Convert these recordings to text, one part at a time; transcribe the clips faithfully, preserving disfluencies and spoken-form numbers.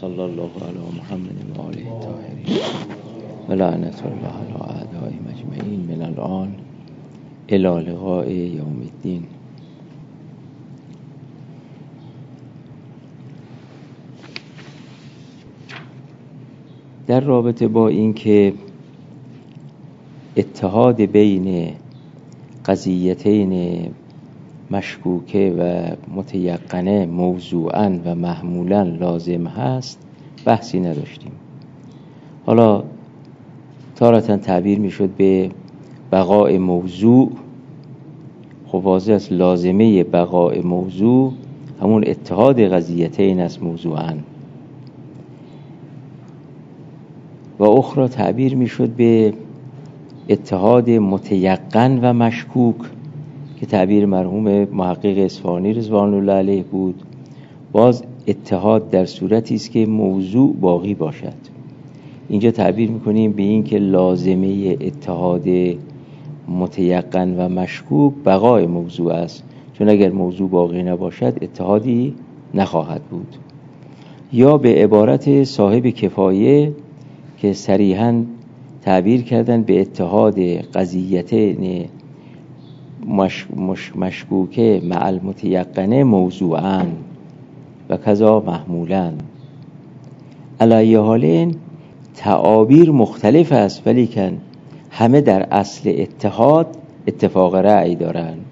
صلی الله علی محمد و آله الطاهرین و لعنت الله علی اعدائهم اجمعین من الان الی لقاء یوم الدین. در رابطه با این که اتحاد بین قضیتین مشکوکه و متیقنه موضوعاً و محمولاً لازم هست بحثی نداشتیم. حالا تارةً تعبیر میشد به بقاء موضوع. خب واضح است لازمه بقاء موضوع همون اتحاد قضیتین است موضوعاً، و اخرى تعبیر میشد به اتحاد متیقن و مشکوک که تعبیر مرحوم محقق اصفهانی رضوان الله علیه بود. باز اتحاد در صورتی است که موضوع باقی باشد. اینجا تعبیر میکنیم به این که لازمه اتحاد متیقن و مشکوک بقای موضوع است، چون اگر موضوع باقی نباشد اتحادی نخواهد بود. یا به عبارت صاحب کفایه که صریحاً تعبیر کردن به اتحاد قضیتین مش مش مشکوکه مع المتیقنه موضوعاً و کذا محمولاً. علی حالین تعابیر مختلف است، ولیکن همه در اصل اتحاد اتفاق رأی دارند.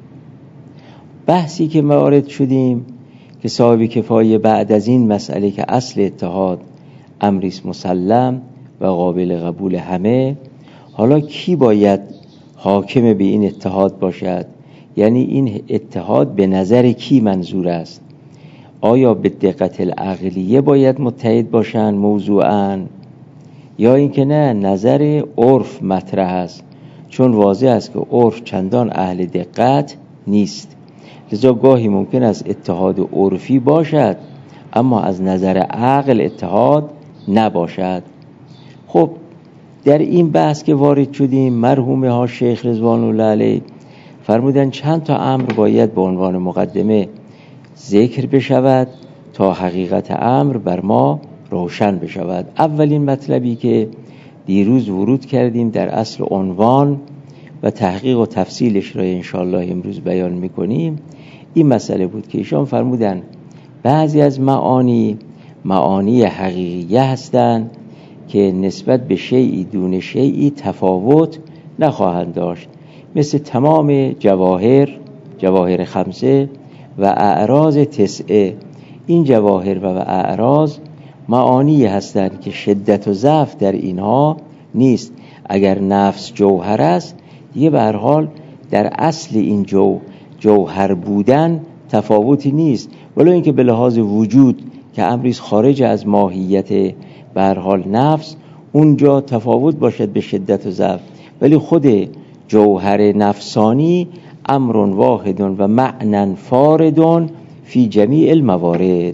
بحثی که وارد شدیم که صاحب کفایه بعد از این مسئله که اصل اتحاد امری مسلم و قابل قبول همه، حالا کی باید حاکم به این اتحاد باشد؟ یعنی این اتحاد به نظر کی منظور است؟ آیا به دقت العقلیه باید متحد باشند موضوعاً، یا اینکه نه نظر عرف مطرح است؟ چون واضح است که عرف چندان اهل دقت نیست، لذا گاهی ممکن است اتحاد عرفی باشد اما از نظر عقل اتحاد نباشد. خب در این بحث که وارد شدیم مرحوم ها شیخ رضوان الله علیه فرمودن چند تا امر باید به عنوان مقدمه ذکر بشود تا حقیقت امر بر ما روشن بشود. اولین مطلبی که دیروز ورود کردیم در اصل عنوان و تحقیق و تفصیلش را انشاءالله امروز بیان میکنیم، این مسئله بود که ایشان فرمودن بعضی از معانی معانی حقیقیه هستند که نسبت به شیئی دون شیئی تفاوت نخواهند داشت، مثل تمام جواهر جواهر خمسه و اعراض تسعه. این جواهر و اعراض معانی هستند که شدت و ضعف در اینها نیست. اگر نفس جوهر است دیگه به هر حال در اصل این جو جوهر بودن تفاوتی نیست، ولو اینکه به لحاظ وجود که امری خارج از ماهیت به هر حال نفس اونجا تفاوت باشد به شدت و ضعف، ولی خود جوهر نفسانی امر واحد و معنی فارد فی جمیع الموارد.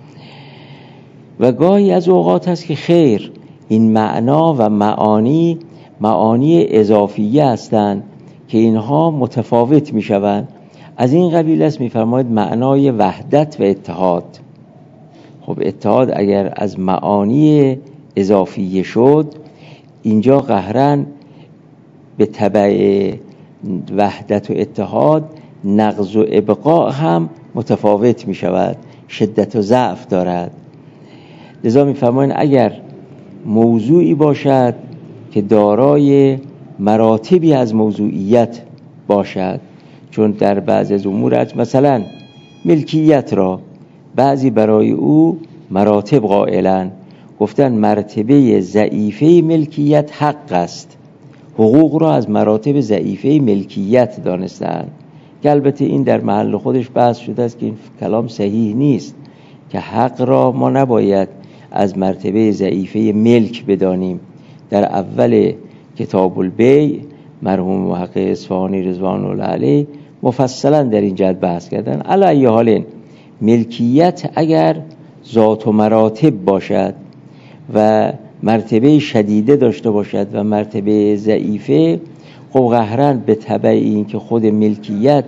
و گاهی از اوقات هست که خیر این معنا و معانی معانی اضافیه هستند که اینها متفاوت می شوند. از این قبیل است می فرماید معنای وحدت و اتحاد. خب اتحاد اگر از معانی اضافیه شد اینجا قهرن به تبع وحدت و اتحاد نقض و ابقاء هم متفاوت می شود، شدت و ضعف دارد. لذا می فرمایند اگر موضوعی باشد که دارای مراتبی از موضوعیت باشد، چون در بعضی از امور مثلا ملکیت را بعضی برای او مراتب قائلن، گفتن مرتبه ضعیفه ملکیت حق است، حقوق را از مراتب ضعیفه ملکیت دانستند، که البته این در محل خودش بحث شده است که این کلام صحیح نیست که حق را ما نباید از مرتبه ضعیفه ملک بدانیم. در اول کتاب البیع مرحوم محقق اصفهانی رضوان الله علیه مفصلا در این جهت بحث کردن. علی ای حال ملکیت اگر ذات و مراتب باشد و مرتبه شدیده داشته باشد و مرتبه ضعیفه، خب قهرن به تبع این که خود ملکیت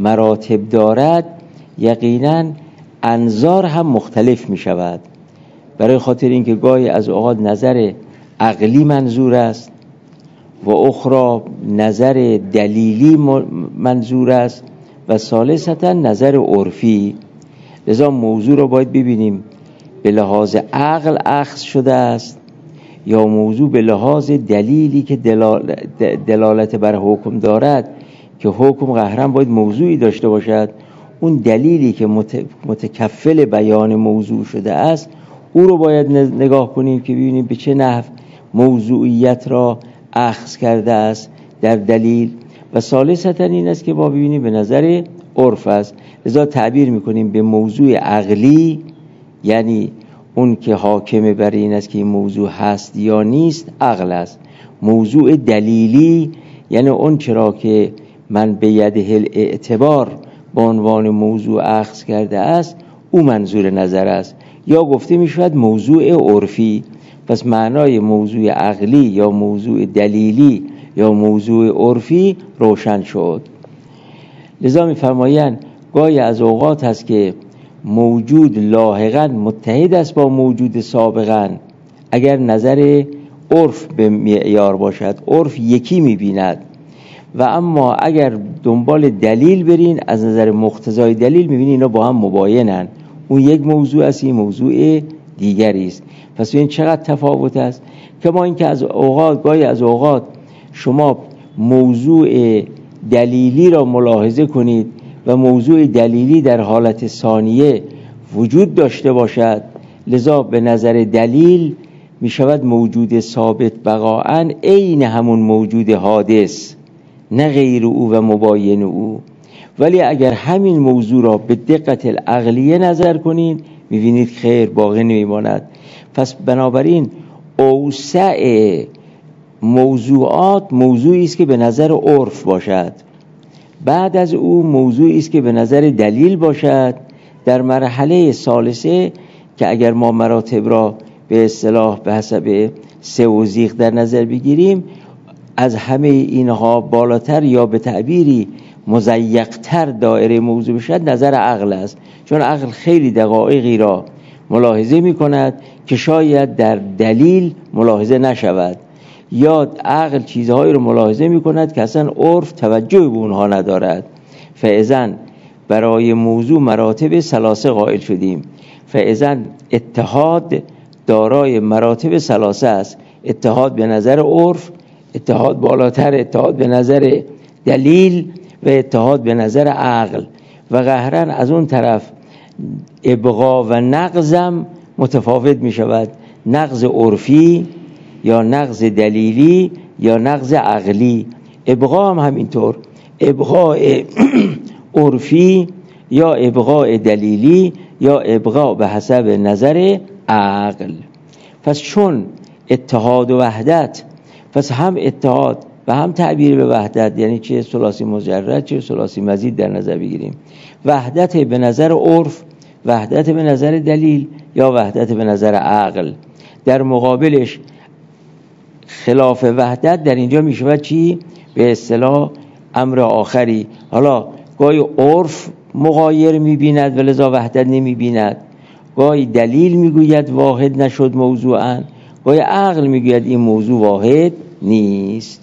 مراتب دارد یقینا انظار هم مختلف می شود. برای خاطر اینکه گاهی از اوقات نظر عقلی منظور است و اخرى نظر دلیلی منظور است و ثالثتا نظر عرفی. لذا موضوع را باید ببینیم به لحاظ عقل اخذ شده است یا موضوع به لحاظ دلیلی که دلالت بر حکم دارد، که حکم قهرن باید موضوعی داشته باشد. اون دلیلی که متکفل بیان موضوع شده است او رو باید نگاه کنیم که ببینیم به چه نحو موضوعیت را اخذ کرده است در دلیل. و ثالثتا این است که ما ببینیم به نظر عرف است. لذا تعبیر میکنیم به موضوع عقلی، یعنی اون که حاکم بر این است که این موضوع هست یا نیست عقل است. موضوع دلیلی یعنی اون چرا که من به یده الاعتبار به عنوان موضوع اخذ کرده است او منظور نظر است. یا گفته می شود موضوع عرفی. پس معنای موضوع عقلی یا موضوع دلیلی یا موضوع عرفی روشن شد. لذا می فرمایند گاهی از اوقات هست که موجود لاحقاً متحد است با موجود سابقاً اگر نظر عرف به معیار باشد، عرف یکی می بیند. و اما اگر دنبال دلیل برین از نظر مقتضای دلیل می بینید اینا با هم مباینن، اون یک موضوع است این موضوع دیگری است. پس این چقدر تفاوت است. کما اینکه از اوقات گاهی از اوقات شما موضوع دلیلی را ملاحظه کنید و موضوع دلیلی در حالت ثانیه وجود داشته باشد، لذا به نظر دلیل می شود موجود ثابت بقاءً عین همون موجود حادث، نه غیر او و مباین او. ولی اگر همین موضوع را به دقت العقلیه نظر کنید می‌بینید خیر باقی نمی‌ماند. پس بنابراین اوسع موضوعات موضوعی است که به نظر عرف باشد، بعد از او موضوعی است که به نظر دلیل باشد. در مرحله ثالثه که اگر ما مراتب را به اصطلاح به حسب سه وزیق در نظر بگیریم، از همه اینها بالاتر یا به تعبیری مضیق‌تر دایره موضوع بشد نظر عقل است. چون عقل خیلی دقایقی را ملاحظه می کند که شاید در دلیل ملاحظه نشود، یا عقل چیزهایی رو ملاحظه می کند که اصلا عرف توجه به اونها ندارد. فاذا برای موضوع مراتب ثلاثه قائل شدیم. فاذا اتحاد دارای مراتب ثلاثه است: اتحاد به نظر عرف، اتحاد بالاتر اتحاد به نظر دلیل و اتحاد به نظر عقل. و قهرن از اون طرف ابقا و نقضم متفاوت می شود، نقض عرفی یا نقض دلیلی یا نقض عقلی. ابقا هم همینطور، ابقاء عرفی یا ابقاء دلیلی یا ابقاء به حسب نظر عقل. پس چون اتحاد و وحدت، پس هم اتحاد و هم تعبیر به وحدت، یعنی چه ثلاثی مجرد چه ثلاثی مزید در نظر بگیریم. وحدت به نظر عرف، وحدت به نظر دلیل یا وحدت به نظر عقل. در مقابلش خلاف وحدت در اینجا می شود چی؟ به اصطلاح امر آخری. حالا گاهی عرف مغایر می بیند و لذا وحدت نمی بیند، گاهی دلیل می گوید واحد نشد موضوعاً، گاهی عقل می گوید این موضوع واحد نیست.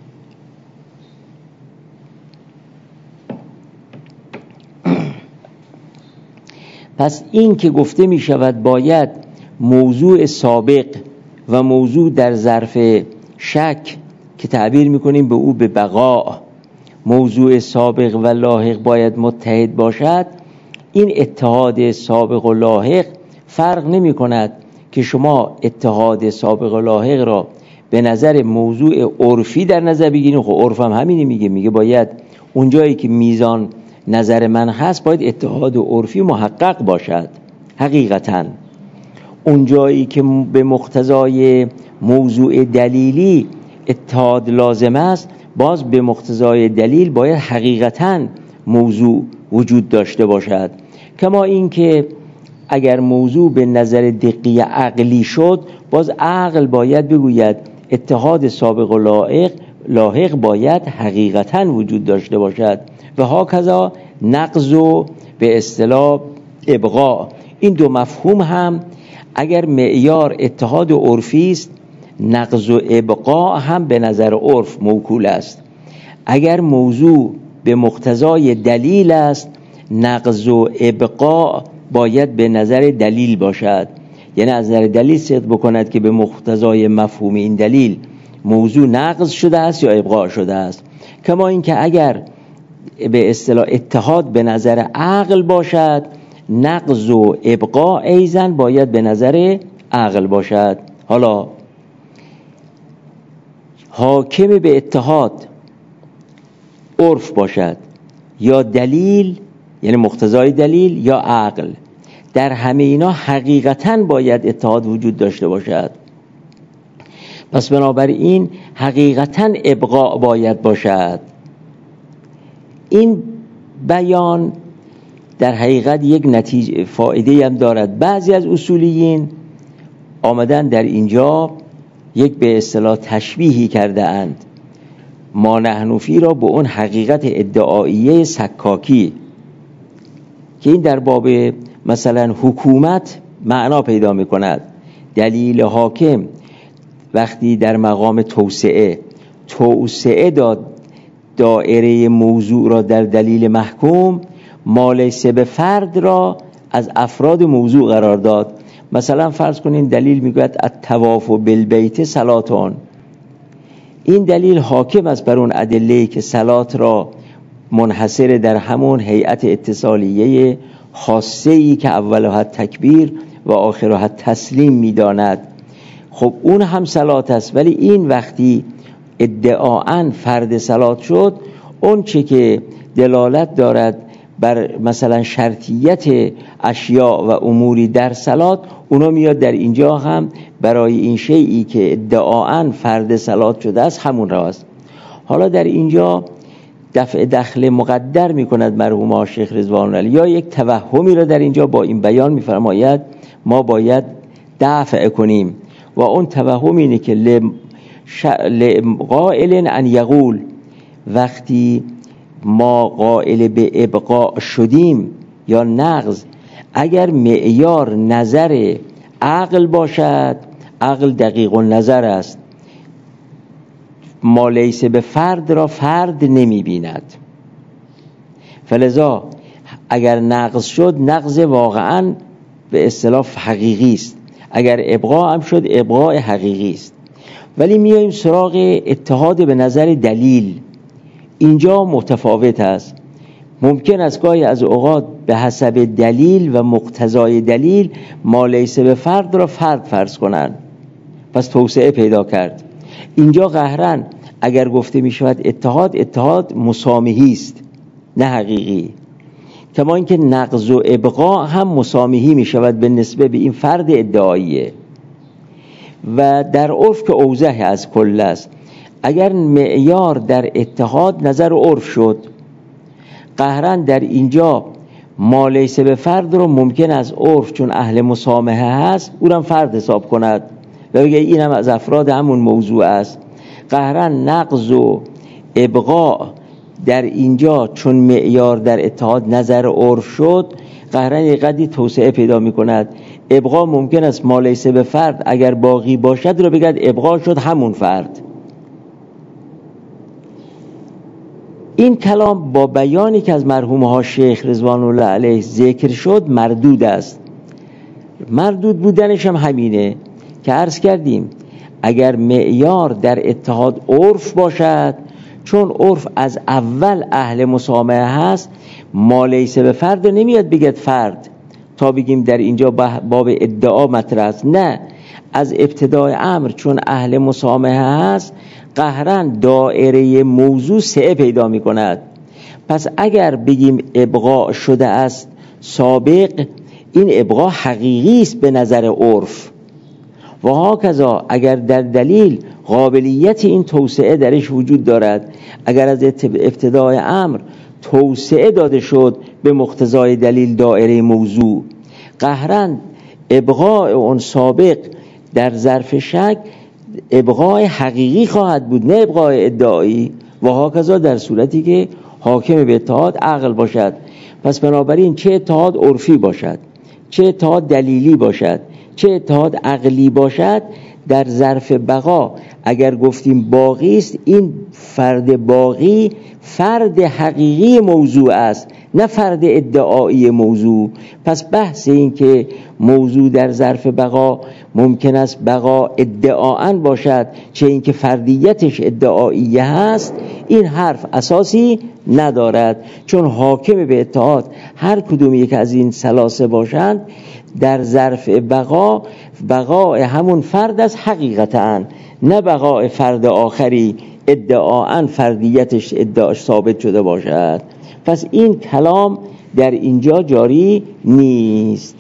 پس این که گفته می شود باید موضوع سابق و موضوع در ظرف شک که تعبیر می کنیم به او به بقا، موضوع سابق و لاحق باید متحد باشد. این اتحاد سابق و لاحق فرق نمی کند که شما اتحاد سابق و لاحق را به نظر موضوع عرفی در نظر بگیریم. خب عرف هم همینی میگه، میگه باید اونجایی که میزان نظر من هست باید اتحاد عرفی محقق باشد. حقیقتاً اونجایی که به مقتضای موضوع دلیلی اتحاد لازم است، باز به مقتضای دلیل باید حقیقتاً موضوع وجود داشته باشد. کما این که اگر موضوع به نظر دقیق عقلی شد، باز عقل باید بگوید اتحاد سابق و لاحق لاحق باید حقیقتاً وجود داشته باشد. و هاکذا نقض و به اصطلاح ابقاء، این دو مفهوم هم اگر معیار اتحاد و عرفی است، نقض و ابقاء هم به نظر عرف موکول است. اگر موضوع به مقتضای دلیل است، نقض و ابقاء باید به نظر دلیل باشد، یعنی از نظر دلیل صدق بکند که به مقتضای مفهوم این دلیل موضوع نقض شده است یا ابقاء شده است. کما اینکه اگر به اصطلاح اتحاد به نظر عقل باشد، نقض و ابقاء ایضاً باید به نظر عقل باشد. حالا حاکم به اتحاد عرف باشد یا دلیل، یعنی مقتضای دلیل، یا عقل، در همه اینا حقیقتاً باید اتحاد وجود داشته باشد. پس بنابراین حقیقتاً ابقاء باید باشد. این بیان در حقیقت یک نتیجه فایده هم دارد. بعضی از اصولیین آمدن در اینجا یک به اصطلاح تشبیهی کرده اند ما نحن فی را به اون حقیقت ادعاییه سکاکی، که این در باب مثلا حکومت معنا پیدا می کند. دلیل حاکم وقتی در مقام توسعه توسعه داد دائره موضوع را در دلیل محکوم، ما لیس به فرد را از افراد موضوع قرار داد. مثلا فرض کنین دلیل میگوید الطواف بالبیت صلاتون، این دلیل حاکم است بر اون ادله‌ای که صلات را منحصر در همون هیئت اتصالیه خاصه‌ای که اولها تکبیر و آخرها تسلیم میداند. خب اون هم صلات است، ولی این وقتی ادعااً فرد صلات شد، اون چه که دلالت دارد بر مثلا شرطیت اشیاء و اموری در صلات، اونا میاد در اینجا هم برای این شیئی که ادعااً فرد صلات شده است همون راست. حالا در اینجا دفع دخل مقدر میکند مرحوم شیخ رضوان الله، یا یک توهمی را در اینجا با این بیان میفرماید ما باید دفع کنیم، و اون توهم اینه که لقائل ان یقول، وقتی ما قائل به ابقاء شدیم یا نقض، اگر معیار نظر عقل باشد، عقل دقیق النظر است، ما لیس به فرد را فرد نمی بیند، فلذا اگر نقض شد نقض واقعا به اصطلاح حقیقی است، اگر ابقاء هم شد ابقاء حقیقی است. ولی میایم سراغ اتحاد به نظر دلیل، اینجا متفاوت است. ممکن است گاهی از اوقات به حسب دلیل و مقتضای دلیل ما لیس به فرد را فرد فرض کنند، پس توسعه پیدا کرد. اینجا قهرن اگر گفته می شود اتحاد، اتحاد مسامحی است نه حقیقی. کما اینکه نقض و ابقاء هم مسامحی می شود به نسبت به این فرد ادعاییه. و در عرف که اوضح از کل است، اگر معیار در اتحاد نظر عرف شد، قهرن در اینجا ما لیس به فرد رو ممکن از عرف چون اهل مسامحه هست او را فرد حساب کند و بگه این هم از افراد همون موضوع است. قهرن نقض و ابقاء در اینجا چون معیار در اتحاد نظر عرف شد، قهرن یک قدری توسعه پیدا می کند. ابقاء ممکن است ما لیس به فرد اگر باقی باشد رو بگد ابقاء شد همون فرد. این کلام با بیانی که از مرحوم ها شیخ رضوان الله علیه ذکر شد مردود است. مردود بودنش هم همینه که عرض کردیم اگر معیار در اتحاد عرف باشد، چون عرف از اول اهل مسامحه هست، ما لیس به فرد نمیاد بگد فرد تا بگیم در اینجا باب ادعا مطرح است. نه، از ابتدای امر چون اهل مسامحه هست قهرن دائره موضوع سعه پیدا می کند. پس اگر بگیم ابقاء شده است سابق، این ابقاء حقیقی است به نظر عرف. و هاکذا اگر در دلیل قابلیت این توسعه درش وجود دارد، اگر از ابتدای امر توسعه داده شد به مقتضای دلیل دائره موضوع، قهرن ابقاء اون سابق در ظرف شک ابقاء حقیقی خواهد بود نه ابقاء ادعایی. و هاکذا در صورتی که حاکم به اتحاد عقل باشد. پس بنابراین چه اتحاد عرفی باشد، چه اتحاد دلیلی باشد، چه اتحاد عقلی باشد، در ظرف بقا اگر گفتیم باقی است، این فرد باقی فرد حقیقی موضوع است، نه فرد ادعایی موضوع. پس بحث این که موضوع در ظرف بقا ممکن است بقا ادعاً باشد چه این که فردیتش ادعاییه هست، این حرف اساسی ندارد، چون حاکم به اتحاد هر کدوم یک از این ثلاثه باشند، در ظرف بقا بقای همون فرد از حقیقتاً، نه بقای فرد آخری ادعاً فردیتش ادعاش ثابت شده باشد. پس این کلام در اینجا جاری نیست.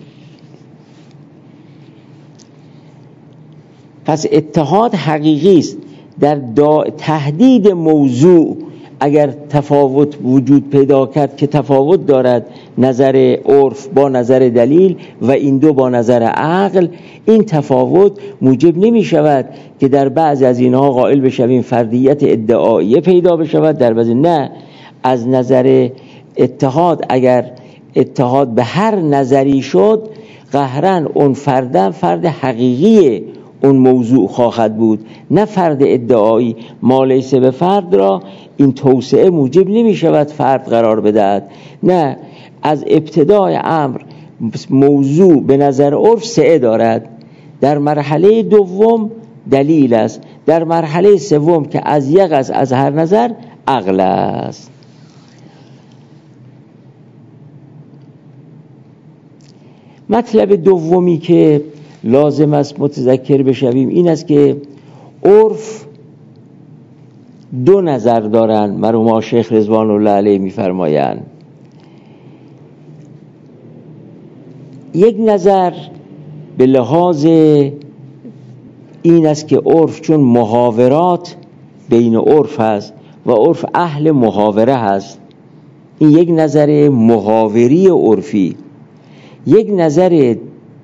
پس اتحاد حقیقی است. در تحدید موضوع اگر تفاوت وجود پیدا کرد که تفاوت دارد نظر عرف با نظر دلیل و این دو با نظر عقل، این تفاوت موجب نمی شود که در بعض از اینها قائل بشویم فردیت ادعاییه پیدا بشود، در بعض نه. از نظر اتحاد اگر اتحاد به هر نظری شد، قهرن اون فرد فرد حقیقی اون موضوع خواهد بود، نه فرد ادعایی. ما لیس به فرد را این توسعه موجب نمی شود فرد قرار بدهد، نه. از ابتدای امر موضوع به نظر عرف سعه دارد، در مرحله دوم دلیل است، در مرحله سوم که از یک از از هر نظر عقل است. مطلب دومی که لازم است متذکر بشویم این است که عرف دو نظر دارند. مرحوم شیخ رضوان الله علیه می‌فرمایند یک نظر به لحاظ این است که عرف چون محاورات بین عرف هست و عرف اهل محاوره هست، این یک نظر محاوری عرفی. یک نظر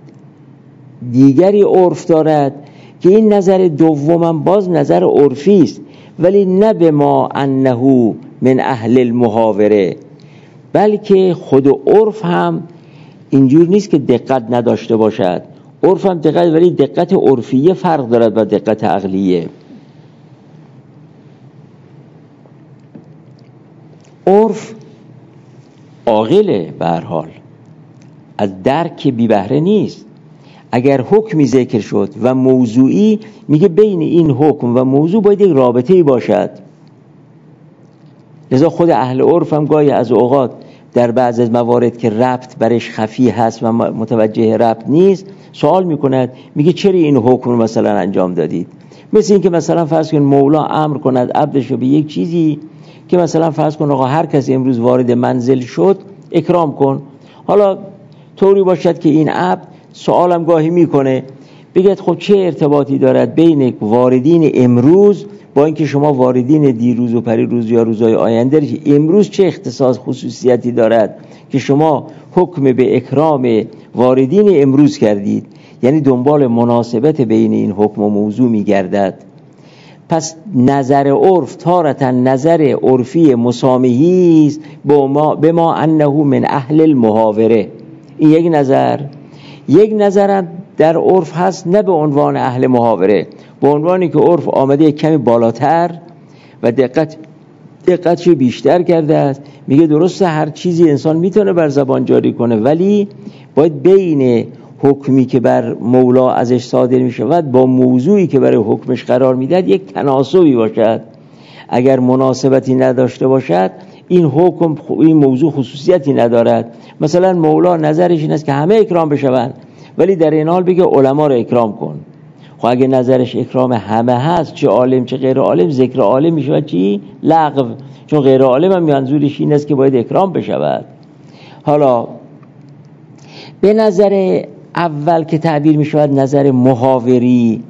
دیگری عرف دارد که این نظر دومم باز نظر عرفی است، ولی نه به ما انه من اهل المحاوره، بلکه خود عرف هم اینجور نیست که دقت نداشته باشد. عرف هم دقت، ولی دقت عرفیه فرق دارد با دقت عقلیه. عرف عاقله به هر حال، از درک بی بهره نیست. اگر حکمی ذکر شد و موضوعی، میگه بین این حکم و موضوع باید یک رابطه‌ای باشد. لذا خود اهل عرف هم گاهی از اوقات در بعض از موارد که ربط برش خفی هست و متوجه ربط نیست سوال میکند، میگه چرا این حکم رو مثلا انجام دادید؟ مثل این که مثلا فرض کن مولا امر کند عبدش رو به یک چیزی که مثلا فرض کن آقا هر کسی امروز وارد منزل شد اکرام کن. حالا طوری باشد که این عبد سوالم گاهی میکنه، بگید خب چه ارتباطی دارد بین واردین امروز با اینکه شما واردین دیروز و پریروز یا روزهای آینده، امروز چه اختصاص خصوصیتی دارد که شما حکم به اکرام واردین امروز کردید؟ یعنی دنبال مناسبت بین این حکم و موضوع میگردد. پس نظر عرف تارتا نظر عرفی مسامحی است به ما انه من اهل المحاوره. این یک نظر. یک نظرم در عرف هست نه به عنوان اهل محاوره، به عنوانی که عرف آمده کمی بالاتر و دقت دقتش بیشتر کرده است. میگه درسته هر چیزی انسان میتونه بر زبان جاری کنه، ولی باید بین حکمی که بر مولا ازش صادر میشود با موضوعی که برای حکمش قرار میدهد یک تناسبی باشد. اگر مناسبتی نداشته باشد این حکم این موضوع خصوصیتی ندارد. مثلا مولا نظرش این است که همه اکرام بشوند، ولی در این حال بگه علما رو اکرام کن. خب اگه نظرش اکرام همه هست، چه عالم چه غیر عالم، ذکر عالم میشود چی؟ لغو. چون غیر عالم هم منظورش این است که باید اکرام بشود. حالا به نظر اول که تعبیر میشود نظر محاوری،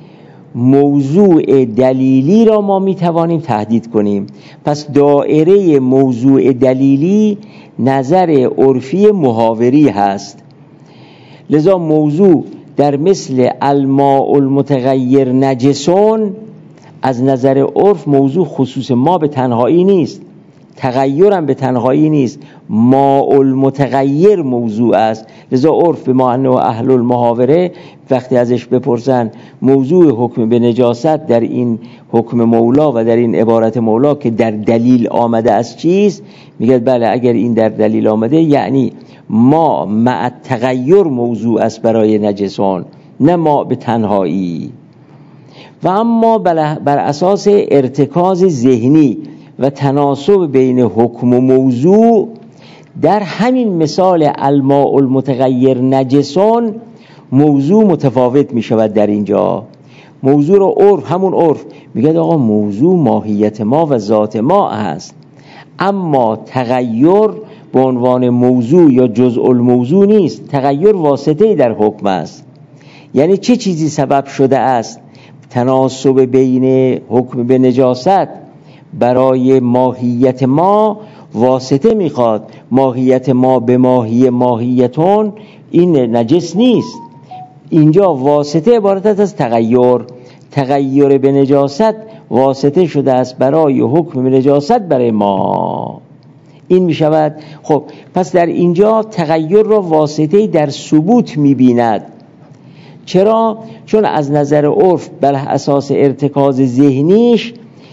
موضوع دلیلی را ما میتوانیم تهدید کنیم. پس دائره موضوع دلیلی نظر عرفی محاوری هست. لذا موضوع در مثل الماء المتغیر نجسون از نظر عرف موضوع خصوص ما به تنهایی نیست، تغییرم به تنهایی نیست. ماء المتغیر موضوع است. لذا عرف به معنی اهل المحاوره وقتی ازش بپرسن موضوع حکم به نجاست در این حکم مولا و در این عبارت مولا که در دلیل آمده است چیست، میگه بله اگر این در دلیل آمده یعنی ما مع تغییر موضوع است برای نجسان، نه ما به تنهایی. و اما بر اساس ارتکاز ذهنی و تناسب بین حکم و موضوع در همین مثال الماء المتغیر نجسون موضوع متفاوت می شود. در اینجا موضوع رو عرف، همون عرف میگه آقا موضوع ماهیت ما و ذات ما است، اما تغییر به عنوان موضوع یا جزء الموضوع نیست. تغییر واسطه‌ای در حکم است. یعنی چه چیزی سبب شده است تناسب بین حکم به نجاست برای ماهیت ما واسطه میخواد. ماهیت ما به ماهی ماهیتون این نجس نیست. اینجا واسطه عبارت است از تغییر. تغییر به نجاست واسطه شده است برای حکم به نجاست برای ما. این میشود. خب پس در اینجا تغییر را واسطه‌ای در ثبوت میبیند. چرا؟ چون از نظر عرف بر اساس ارتکاز ذهنیش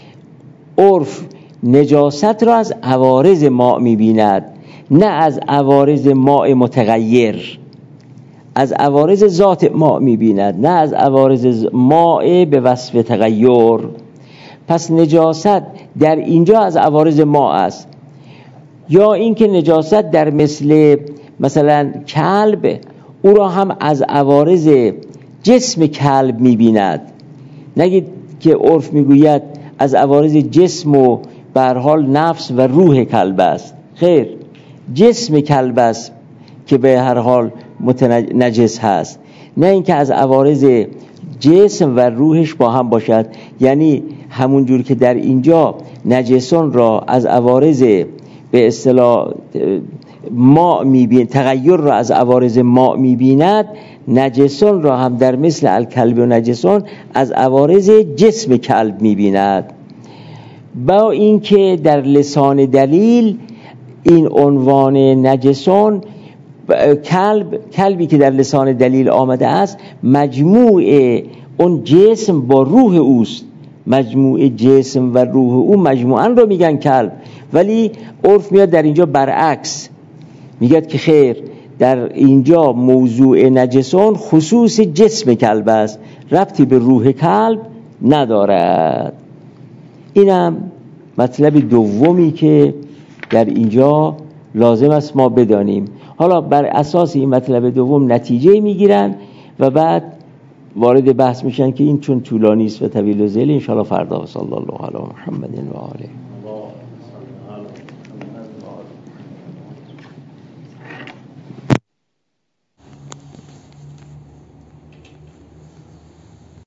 عرف نجاست را از عوارض ماء می‌بیند، نه از عوارض ماء متغیر. از عوارض ذات ماء می‌بیند، نه از عوارض ماء به وصف تغییر. پس نجاست در اینجا از عوارض ماء است. یا اینکه نجاست در مثل مثلا کلب او را هم از عوارض جسم کلب می‌بیند. نگید که عرف میگوید از عوارض جسم و به هر حال نفس و روح کلب است. خیر، جسم کلب است که به هر حال متنجس هست، نه اینکه از عوارض جسم و روحش با هم باشد. یعنی همون جور که در اینجا نجسان را از عوارض به اصطلاح ما میبین، تغییر را از عوارض ما میبیند، نجسان را هم در مثل الکلب و نجسان از عوارض جسم کلب میبیند. با اینکه در لسان دلیل این عنوان نجسان کلب کلبی که در لسان دلیل آمده است مجموع اون جسم با روح اوست. مجموع جسم و روح او مجموعاً رو میگن کلب، ولی عرف میاد در اینجا برعکس میگه که خیر، در اینجا موضوع نجسان خصوص جسم کلب است، ربطی به روح کلب ندارد. اینم مطلب دومی که در اینجا لازم است ما بدانیم. حالا بر اساس این مطلب دوم نتیجه میگیرن و بعد وارد بحث میشن که این چون طولانی است و طویل و ذیل، ان شاء الله فردا. صلی الله علی محمد و آله.